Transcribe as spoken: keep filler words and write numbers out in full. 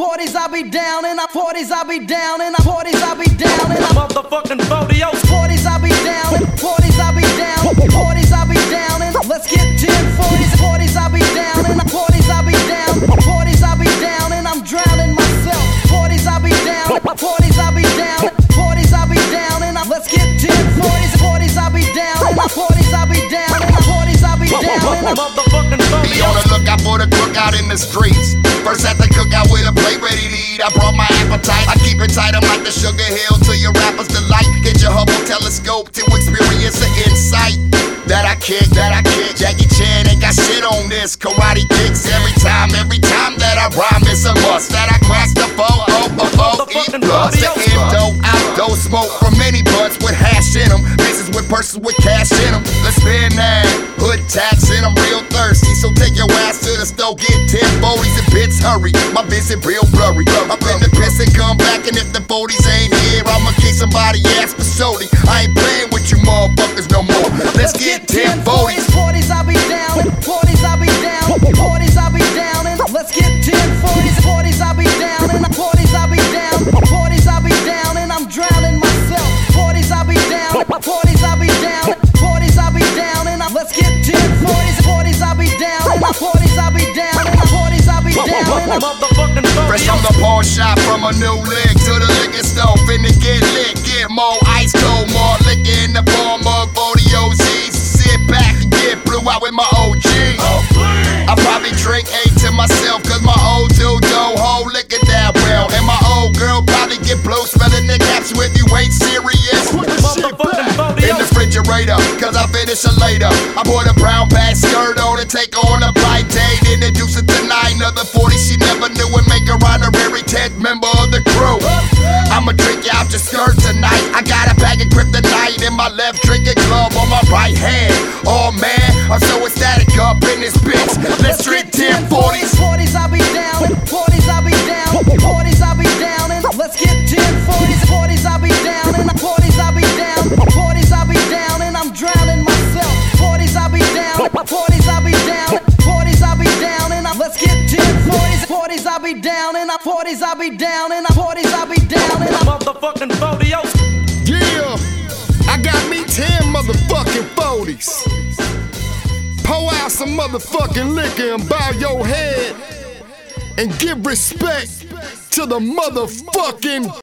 forties I be down and I forties I be down and I forties I be down and I motherfucking forty forties I be down and forties I be down forties I be down and let's get ten forties forties I be down and forties I be down forties I be down and I'm drowning myself forties I be down forties I be down forties I be down and let's get ten forties forties I be down and forties I be down and forties I be down and motherfucking forty. Be on the lookout for the crook out in the streets. First at the cookout with a plate ready to eat. I brought my appetite. I keep it tight. I'm like the Sugar Hill to your rappers delight. Get your Hubble telescope to experience the insight that I kick, that I kick. Jackie Chan ain't got shit on this. Karate kicks every time, every time that I rhyme. It's a must that I crack the foe, oh, oh, oh, eat plus. The endo, outdoor smoke from many blunts with hash in them. Mixes with persons with cash in them. Let's spin that hood tax and I'm real thirsty. So take your ass to the store, get ten forties and bits, hurry. My vision real blurry. I'm in the piss and come back, and if the forties ain't here, I'ma kick somebody ass for shorty. I ain't playing with you motherfuckers no more. Let's get ten forties. forties I be down and forties I be down forties I be down and let's get ten forties forties I be down and forties I be down forties I be down and I'm drowning myself forties I be down forties I be down forties I be down and let's get ten forties forties I be down and forties I be down and forties I be down and motherfucking forty. Fresh from the pawn shop, from a new lick to the liquor store, finna get lit, get more ice cold, more liquor in the form of forty O Zs. Sit back and get blew out with my O G. I probably drink eight to myself, cause my old dude don't hold liquor that well. And my old girl probably get blue smelling the caps with you ain't serious. Motherfucking forty In the refrigerator, cause I finish it later. I bought a brown bag skirt on to take on a blind date. Introduce her to nine other forty she never knew and make her honorary tenth member of the crew. I'ma drink you out your skirt tonight. I got a bag of kryptonite in my left, drinking glove on my right hand. Oh man, I'm so ecstatic up in this bitch. Let's drink ten forties. forties I be down forties I be down forties I be down and let's get ten forties forties I be down and forties I be down forties I be down and I'm drowning myself forties I be down forties I be down forties I be down and let's get ten forties forties I be down and forties I be down and forties I be down and motherfucking forty. Yeah, I got me ten motherfucking forties. Pour out some motherfucking liquor and bow your head and give respect to the motherfucking